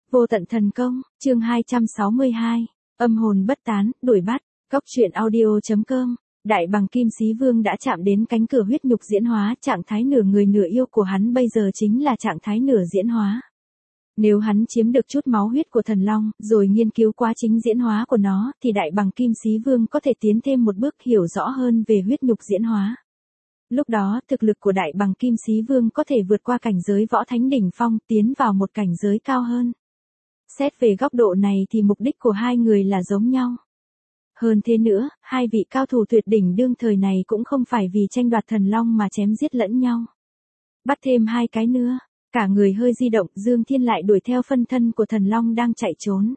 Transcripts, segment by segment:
Vô tận thần công, chương 262, âm hồn bất tán, đuổi bắt, Cốc truyện audio.com. Đại bằng kim xí vương đã chạm đến cánh cửa huyết nhục diễn hóa, trạng thái nửa người nửa yêu của hắn bây giờ chính là trạng thái nửa diễn hóa. Nếu hắn chiếm được chút máu huyết của thần long, rồi nghiên cứu quá trình diễn hóa của nó, thì đại bằng kim xí vương có thể tiến thêm một bước hiểu rõ hơn về huyết nhục diễn hóa. Lúc đó, thực lực của đại bằng kim xí vương có thể vượt qua cảnh giới võ thánh đỉnh phong, tiến vào một cảnh giới cao hơn. Xét về góc độ này thì mục đích của hai người là giống nhau. Hơn thế nữa, hai vị cao thủ tuyệt đỉnh đương thời này cũng không phải vì tranh đoạt thần long mà chém giết lẫn nhau. Bắt thêm hai cái nữa, cả người hơi di động, Dương Thiên lại đuổi theo phân thân của thần long đang chạy trốn.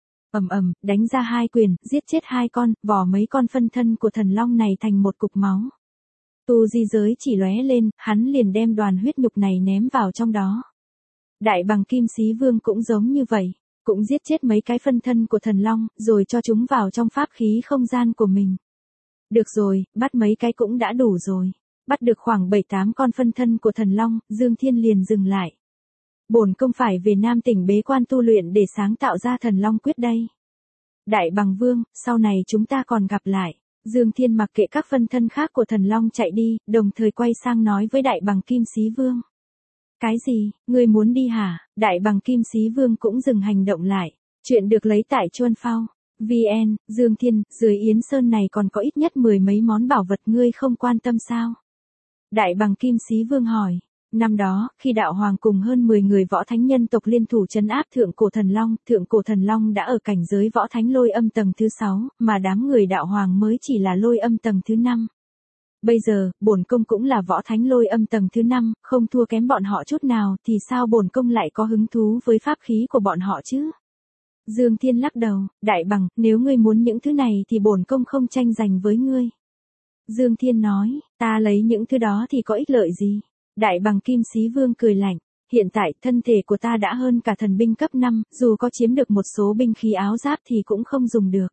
Đánh ra hai quyền, giết chết hai con, vò mấy con phân thân của thần long này thành một cục máu. Tu di giới chỉ lóe lên, hắn liền đem đoàn huyết nhục này ném vào trong đó. Đại bằng kim xí vương cũng giống như vậy, cũng giết chết mấy cái phân thân của thần long, rồi cho chúng vào trong pháp khí không gian của mình. Được rồi, bắt mấy cái cũng đã đủ rồi. Bắt được khoảng 7-8 con phân thân của thần long, Dương Thiên liền dừng lại. Bổn công phải về Nam Tỉnh bế quan tu luyện để sáng tạo ra thần long quyết đây. Đại bằng vương, sau này chúng ta còn gặp lại. Dương Thiên mặc kệ các phân thân khác của thần long chạy đi, đồng thời quay sang nói với đại bằng kim xí vương. Cái gì, ngươi muốn đi hả? Đại bằng kim xí vương cũng dừng hành động lại. Chuyện được lấy tại Chuân Phao. VN, Dương Thiên, dưới Yến Sơn này còn có ít nhất 10 mấy món bảo vật ngươi không quan tâm sao? Đại bằng kim xí vương hỏi. Năm đó, khi đạo hoàng cùng hơn 10 người võ thánh nhân tộc liên thủ trấn áp thượng cổ thần long đã ở cảnh giới võ thánh lôi âm tầng thứ 6, mà đám người đạo hoàng mới chỉ là lôi âm tầng thứ 5. Bây giờ, bổn công cũng là võ thánh lôi âm tầng thứ 5, không thua kém bọn họ chút nào, thì sao bổn công lại có hứng thú với pháp khí của bọn họ chứ? Dương Thiên lắc đầu, đại bằng, nếu ngươi muốn những thứ này thì bổn công không tranh giành với ngươi. Dương Thiên nói, ta lấy những thứ đó thì có ích lợi gì? Đại bằng kim xí vương cười lạnh, hiện tại thân thể của ta đã hơn cả thần binh cấp 5, dù có chiếm được một số binh khí áo giáp thì cũng không dùng được.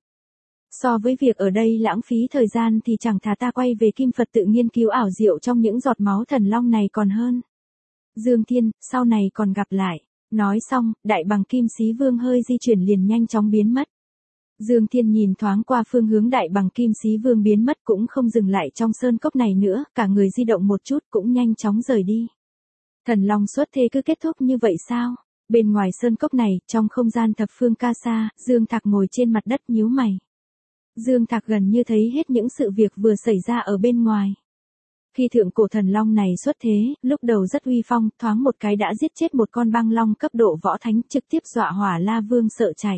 So với việc ở đây lãng phí thời gian thì chẳng thà ta quay về Kim Phật tự nghiên cứu ảo diệu trong những giọt máu thần long này còn hơn. Dương Thiên, sau này còn gặp lại. Nói xong, đại bằng kim xí vương hơi di chuyển liền nhanh chóng biến mất. Dương Thiên nhìn thoáng qua phương hướng đại bằng kim xí vương biến mất cũng không dừng lại trong sơn cốc này nữa, cả người di động một chút cũng nhanh chóng rời đi. Thần long xuất thế cứ kết thúc như vậy sao? Bên ngoài sơn cốc này, trong không gian thập phương ca sa, Dương Thạc ngồi trên mặt đất nhíu mày. Dương Thạc gần như thấy hết những sự việc vừa xảy ra ở bên ngoài. Khi thượng cổ thần long này xuất thế, lúc đầu rất uy phong, thoáng một cái đã giết chết một con băng long cấp độ võ thánh, trực tiếp dọa Hỏa La Vương sợ chạy.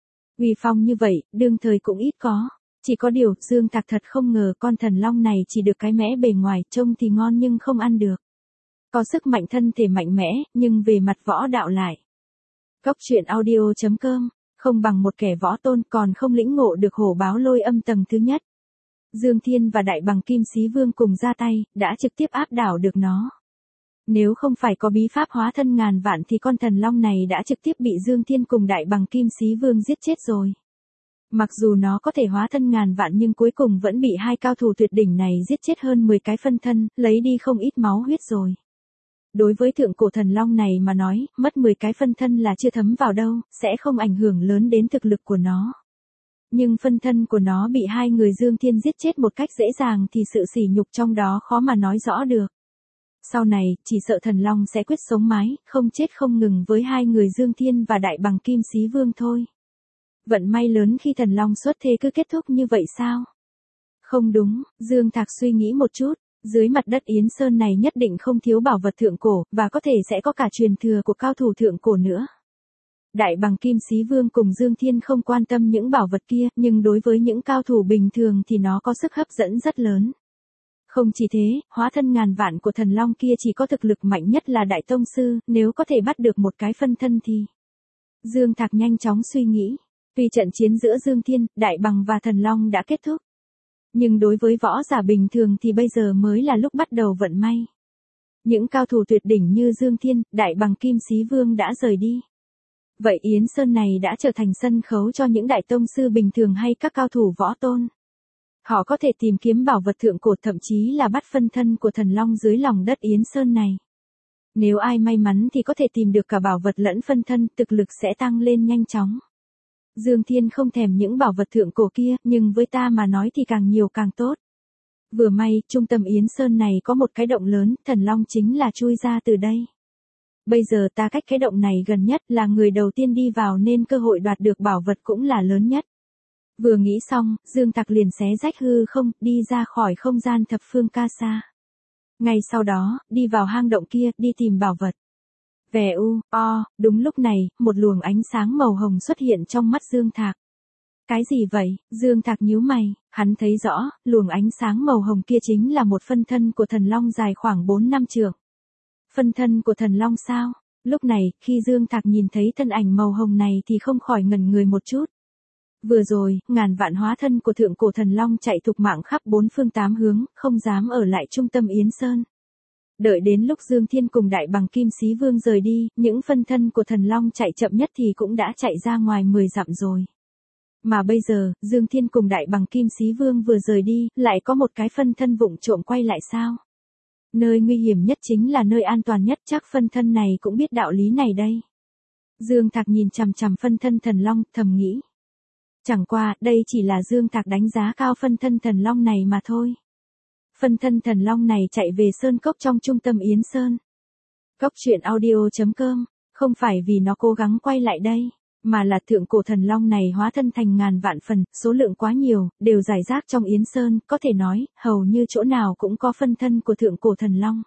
Uy phong như vậy, đương thời cũng ít có. Chỉ có điều, Dương Thạc thật không ngờ con thần long này chỉ được cái mẽ bề ngoài, trông thì ngon nhưng không ăn được. Có sức mạnh thân thể mạnh mẽ, nhưng về mặt võ đạo lại. Cốc truyện audio.com, không bằng một kẻ võ tôn còn không lĩnh ngộ được hổ báo lôi âm tầng thứ nhất. Dương Thiên và đại bằng kim xí vương cùng ra tay, đã trực tiếp áp đảo được nó. Nếu không phải có bí pháp hóa thân ngàn vạn thì con thần long này đã trực tiếp bị Dương Thiên cùng đại bằng kim xí vương giết chết rồi. Mặc dù nó có thể hóa thân ngàn vạn nhưng cuối cùng vẫn bị hai cao thủ tuyệt đỉnh này giết chết hơn 10 cái phân thân, lấy đi không ít máu huyết rồi. Đối với thượng cổ thần long này mà nói, mất 10 cái phân thân là chưa thấm vào đâu, sẽ không ảnh hưởng lớn đến thực lực của nó. Nhưng phân thân của nó bị hai người Dương Thiên giết chết một cách dễ dàng thì sự sỉ nhục trong đó khó mà nói rõ được. Sau này, chỉ sợ thần long sẽ quyết sống mái, không chết không ngừng với hai người Dương Thiên và đại bằng kim xí vương thôi. Vận may lớn khi thần long xuất thế cứ kết thúc như vậy sao? Không đúng, Dương Thạc suy nghĩ một chút, dưới mặt đất Yến Sơn này nhất định không thiếu bảo vật thượng cổ, và có thể sẽ có cả truyền thừa của cao thủ thượng cổ nữa. Đại bằng kim xí vương cùng Dương Thiên không quan tâm những bảo vật kia, nhưng đối với những cao thủ bình thường thì nó có sức hấp dẫn rất lớn. Không chỉ thế, hóa thân ngàn vạn của thần long kia chỉ có thực lực mạnh nhất là đại tông sư, nếu có thể bắt được một cái phân thân thì... Dương Thạc nhanh chóng suy nghĩ, tuy trận chiến giữa Dương Thiên, đại bằng và thần long đã kết thúc. Nhưng đối với võ giả bình thường thì bây giờ mới là lúc bắt đầu vận may. Những cao thủ tuyệt đỉnh như Dương Thiên, đại bằng kim xí vương đã rời đi. Vậy Yến Sơn này đã trở thành sân khấu cho những đại tông sư bình thường hay các cao thủ võ tôn. Họ có thể tìm kiếm bảo vật thượng cổ, thậm chí là bắt phân thân của thần long dưới lòng đất Yến Sơn này. Nếu ai may mắn thì có thể tìm được cả bảo vật lẫn phân thân, thực lực sẽ tăng lên nhanh chóng. Dương Thiên không thèm những bảo vật thượng cổ kia, nhưng với ta mà nói thì càng nhiều càng tốt. Vừa may, trung tâm Yến Sơn này có một cái động lớn, thần long chính là chui ra từ đây. Bây giờ ta cách cái động này gần nhất, là người đầu tiên đi vào nên cơ hội đoạt được bảo vật cũng là lớn nhất. Vừa nghĩ xong, Dương Tạc liền xé rách hư không, đi ra khỏi không gian thập phương ca sa. Ngay sau đó, đi vào hang động kia, đi tìm bảo vật. Đúng lúc này, một luồng ánh sáng màu hồng xuất hiện trong mắt Dương Thạc. Cái gì vậy? Dương Thạc nhíu mày, hắn thấy rõ, luồng ánh sáng màu hồng kia chính là một phân thân của thần long dài khoảng 4 năm trượng. Phân thân của thần long sao? Lúc này, khi Dương Thạc nhìn thấy thân ảnh màu hồng này thì không khỏi ngẩn người một chút. Vừa rồi, ngàn vạn hóa thân của thượng cổ thần long chạy thục mạng khắp bốn phương tám hướng, không dám ở lại trung tâm Yến Sơn. Đợi đến lúc Dương Thiên cùng Đại Bằng Kim Xí Vương rời đi, những phân thân của thần long chạy chậm nhất thì cũng đã chạy ra ngoài 10 dặm rồi. Mà bây giờ, Dương Thiên cùng Đại Bằng Kim Xí Vương vừa rời đi, lại có một cái phân thân vụng trộm quay lại sao? Nơi nguy hiểm nhất chính là nơi an toàn nhất, chắc phân thân này cũng biết đạo lý này đây. Dương Thạc nhìn chằm chằm phân thân thần long, thầm nghĩ. Chẳng qua, đây chỉ là Dương Thạc đánh giá cao phân thân thần long này mà thôi. Phân thân thần long này chạy về sơn cốc trong trung tâm Yến Sơn. Cốc truyện audio.com, không phải vì nó cố gắng quay lại đây, mà là thượng cổ thần long này hóa thân thành ngàn vạn phần, số lượng quá nhiều, đều rải rác trong Yến Sơn, có thể nói, hầu như chỗ nào cũng có phân thân của thượng cổ thần long.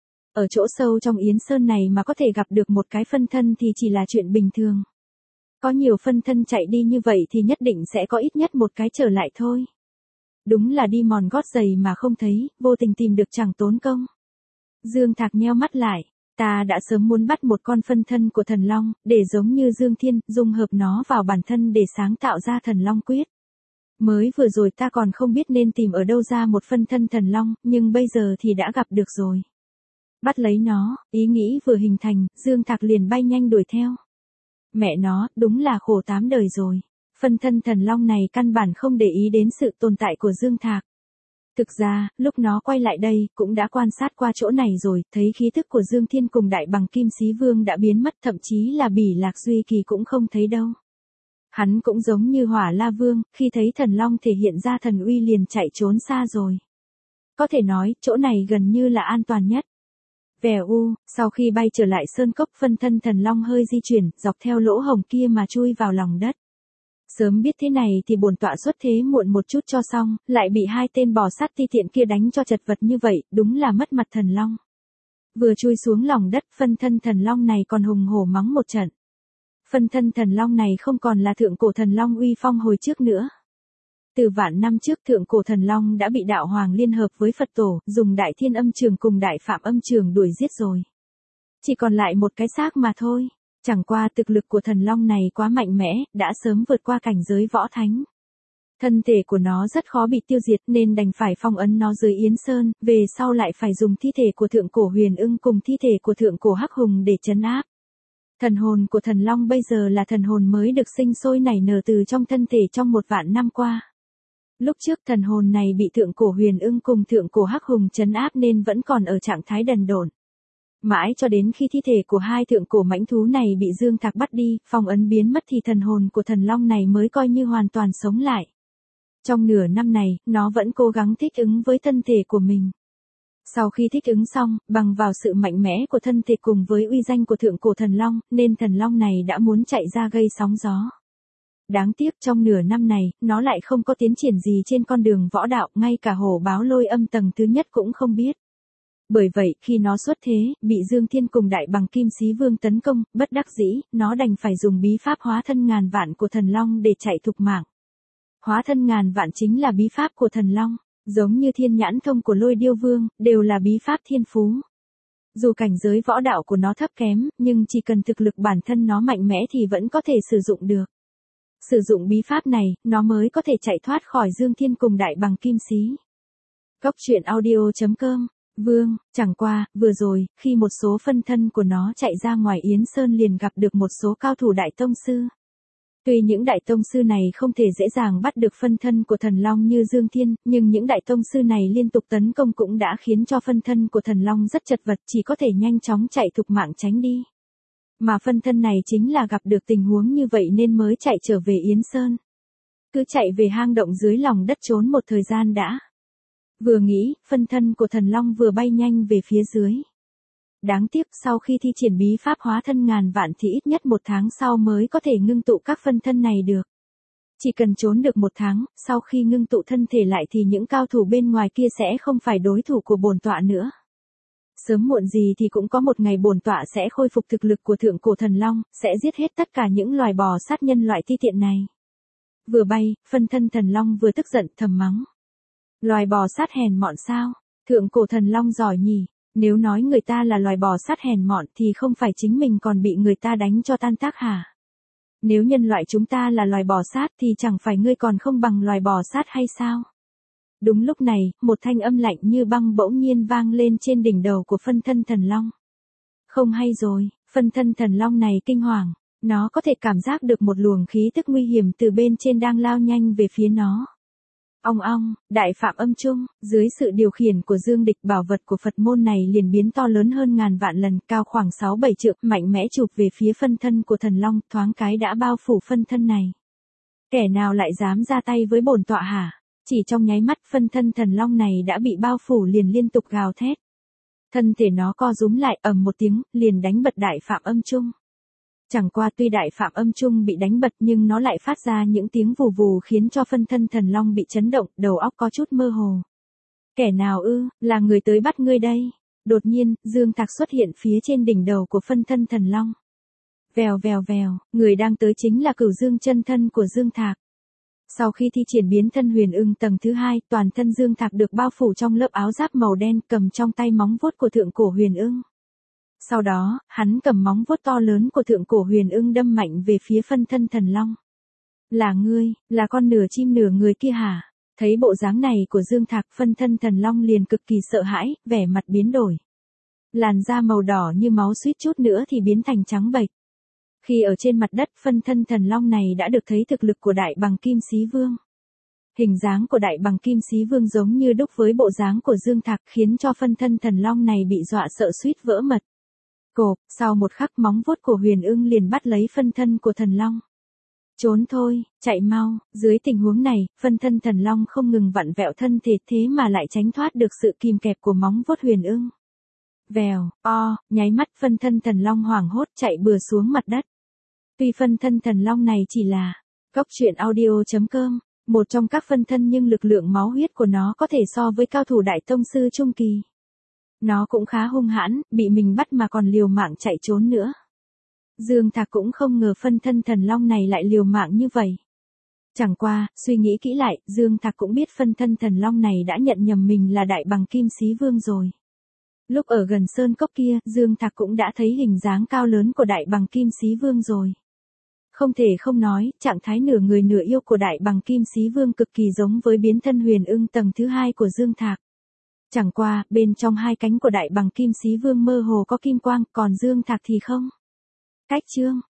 Ở chỗ sâu trong Yến Sơn này mà có thể gặp được một cái phân thân thì chỉ là chuyện bình thường. Có nhiều phân thân chạy đi như vậy thì nhất định sẽ có ít nhất một cái trở lại thôi. Đúng là đi mòn gót giày mà không thấy, vô tình tìm được chẳng tốn công. Dương Thạc nheo mắt lại, ta đã sớm muốn bắt một con phân thân của thần long, để giống như Dương Thiên, dung hợp nó vào bản thân để sáng tạo ra thần long quyết. Mới vừa rồi ta còn không biết nên tìm ở đâu ra một phân thân thần long, nhưng bây giờ thì đã gặp được rồi. Bắt lấy nó, ý nghĩ vừa hình thành, Dương Thạc liền bay nhanh đuổi theo. Mẹ nó, đúng là khổ 8 đời rồi. Phân thân thần long này căn bản không để ý đến sự tồn tại của Dương Thạc. Thực ra, lúc nó quay lại đây, cũng đã quan sát qua chỗ này rồi, thấy khí thức của Dương Thiên cùng Đại Bằng Kim Xí Vương đã biến mất, thậm chí là Bỉ Lạc Duy Kỳ cũng không thấy đâu. Hắn cũng giống như Hỏa La Vương, khi thấy thần long thể hiện ra thần uy liền chạy trốn xa rồi. Có thể nói, chỗ này gần như là an toàn nhất. Sau khi bay trở lại sơn cốc, phân thân thần long hơi di chuyển, dọc theo lỗ hổng kia mà chui vào lòng đất. Sớm biết thế này thì bổn tọa xuất thế muộn một chút cho xong, lại bị hai tên bò sát ti tiện kia đánh cho chật vật như vậy, đúng là mất mặt thần long. Vừa chui xuống lòng đất, phân thân thần long này còn hùng hổ mắng một trận. Phân thân thần long này không còn là thượng cổ thần long uy phong hồi trước nữa. Từ vạn năm trước, thượng cổ thần long đã bị đạo hoàng liên hợp với Phật tổ, dùng Đại Thiên Âm Trường cùng Đại Phạm Âm Trường đuổi giết rồi. Chỉ còn lại một cái xác mà thôi. Chẳng qua thực lực của thần long này quá mạnh mẽ, đã sớm vượt qua cảnh giới võ thánh. Thân thể của nó rất khó bị tiêu diệt nên đành phải phong ấn nó dưới Yến Sơn, về sau lại phải dùng thi thể của thượng cổ Huyền Ưng cùng thi thể của thượng cổ Hắc Hùng để trấn áp. Thần hồn của thần long bây giờ là thần hồn mới được sinh sôi nảy nở từ trong thân thể trong 1 vạn năm qua. Lúc trước thần hồn này bị thượng cổ Huyền Ưng cùng thượng cổ Hắc Hùng trấn áp nên vẫn còn ở trạng thái đần độn. Mãi cho đến khi thi thể của hai thượng cổ mãnh thú này bị Dương Thạc bắt đi, phong ấn biến mất thì thần hồn của thần long này mới coi như hoàn toàn sống lại. Trong nửa năm này, nó vẫn cố gắng thích ứng với thân thể của mình. Sau khi thích ứng xong, bằng vào sự mạnh mẽ của thân thể cùng với uy danh của thượng cổ thần long, nên thần long này đã muốn chạy ra gây sóng gió. Đáng tiếc trong nửa năm này, nó lại không có tiến triển gì trên con đường võ đạo, ngay cả hổ báo lôi âm tầng thứ nhất cũng không biết. Bởi vậy, khi nó xuất thế, bị Dương Thiên cùng Đại Bằng Kim Xí Vương tấn công, bất đắc dĩ, nó đành phải dùng bí pháp hóa thân ngàn vạn của thần long để chạy thục mạng. Hóa thân ngàn vạn chính là bí pháp của thần long, giống như thiên nhãn thông của lôi điêu vương, đều là bí pháp thiên phú. Dù cảnh giới võ đạo của nó thấp kém, nhưng chỉ cần thực lực bản thân nó mạnh mẽ thì vẫn có thể sử dụng được. Sử dụng bí pháp này, nó mới có thể chạy thoát khỏi Dương Thiên cùng Đại Bằng Kim Xí. Cốc truyện audio.com. Vương, chẳng qua, vừa rồi, khi một số phân thân của nó chạy ra ngoài Yến Sơn liền gặp được một số cao thủ đại tông sư. Tuy những đại tông sư này không thể dễ dàng bắt được phân thân của thần long như Dương Thiên, nhưng những đại tông sư này liên tục tấn công cũng đã khiến cho phân thân của thần long rất chật vật, chỉ có thể nhanh chóng chạy thục mạng tránh đi. Mà phân thân này chính là gặp được tình huống như vậy nên mới chạy trở về Yến Sơn. Cứ chạy về hang động dưới lòng đất trốn một thời gian đã. Vừa nghĩ, phân thân của thần long vừa bay nhanh về phía dưới. Đáng tiếc sau khi thi triển bí pháp hóa thân ngàn vạn thì ít nhất 1 tháng sau mới có thể ngưng tụ các phân thân này được. Chỉ cần trốn được 1 tháng, sau khi ngưng tụ thân thể lại thì những cao thủ bên ngoài kia sẽ không phải đối thủ của bổn tọa nữa. Sớm muộn gì thì cũng có một ngày bổn tọa sẽ khôi phục thực lực của thượng cổ thần long, sẽ giết hết tất cả những loài bò sát nhân loại ti tiện này. Vừa bay, phân thân thần long vừa tức giận thầm mắng. Loài bò sát hèn mọn sao? Thượng cổ thần long giỏi nhỉ? Nếu nói người ta là loài bò sát hèn mọn thì không phải chính mình còn bị người ta đánh cho tan tác hả? Nếu nhân loại chúng ta là loài bò sát thì chẳng phải ngươi còn không bằng loài bò sát hay sao? Đúng lúc này, một thanh âm lạnh như băng bỗng nhiên vang lên trên đỉnh đầu của phân thân thần long. Không hay rồi, phân thân thần long này kinh hoàng, nó có thể cảm giác được một luồng khí tức nguy hiểm từ bên trên đang lao nhanh về phía nó. Ong ong, đại phạm âm trung, dưới sự điều khiển của Dương Địch bảo vật của Phật môn này liền biến to lớn hơn ngàn vạn lần, cao khoảng 6-7 trượng, mạnh mẽ chụp về phía phân thân của thần long, thoáng cái đã bao phủ phân thân này. Kẻ nào lại dám ra tay với bổn tọa hả? Chỉ trong nháy mắt phân thân thần long này đã bị bao phủ liền liên tục gào thét. Thân thể nó co rúm lại ầm một tiếng, liền đánh bật đại phạm âm trung. Chẳng qua tuy đại phạm âm trung bị đánh bật nhưng nó lại phát ra những tiếng vù vù khiến cho phân thân thần long bị chấn động, đầu óc có chút mơ hồ. Kẻ nào ư, là người tới bắt ngươi đây? Đột nhiên, Dương Thạc xuất hiện phía trên đỉnh đầu của phân thân thần long. Vèo vèo vèo, người đang tới chính là Cửu Dương chân thân của Dương Thạc. Sau khi thi triển biến thân huyền ưng tầng thứ 2, toàn thân Dương Thạc được bao phủ trong lớp áo giáp màu đen, cầm trong tay móng vuốt của thượng cổ huyền ưng. Sau đó, hắn cầm móng vuốt to lớn của thượng cổ huyền ưng đâm mạnh về phía phân thân thần long. Là ngươi, là con nửa chim nửa người kia hả? Thấy bộ dáng này của Dương Thạc, phân thân thần long liền cực kỳ sợ hãi, vẻ mặt biến đổi. Làn da màu đỏ như máu suýt chút nữa thì biến thành trắng bệch. Khi ở trên mặt đất, phân thân thần long này đã được thấy thực lực của đại bằng kim xí vương. Hình dáng của đại bằng kim xí vương giống như đúc với bộ dáng của Dương Thạc, khiến cho phân thân thần long này bị dọa sợ suýt vỡ mật. Cộp, sau một khắc móng vuốt của huyền ưng liền bắt lấy phân thân của thần long. Trốn thôi, chạy mau, dưới tình huống này, phân thân thần long không ngừng vặn vẹo thân thể thế mà lại tránh thoát được sự kìm kẹp của móng vuốt huyền ưng. Vèo, nháy mắt phân thân thần long hoảng hốt chạy bừa xuống mặt đất. Tuy phân thân thần long này chỉ là Cốc Truyện Audio.com, một trong các phân thân nhưng lực lượng máu huyết của nó có thể so với cao thủ đại tông sư trung kỳ. Nó cũng khá hung hãn, bị mình bắt mà còn liều mạng chạy trốn nữa. Dương Thạc cũng không ngờ phân thân thần long này lại liều mạng như vậy. Chẳng qua, suy nghĩ kỹ lại, Dương Thạc cũng biết phân thân thần long này đã nhận nhầm mình là đại bằng kim xí vương rồi. Lúc ở gần sơn cốc kia, Dương Thạc cũng đã thấy hình dáng cao lớn của đại bằng kim xí vương rồi. Không thể không nói, trạng thái nửa người nửa yêu của đại bằng kim xí vương cực kỳ giống với biến thân huyền ưng tầng thứ 2 của Dương Thạc. Chẳng qua, bên trong hai cánh của đại bằng kim xí vương mơ hồ có kim quang, còn Dương Thạc thì không. Cách chương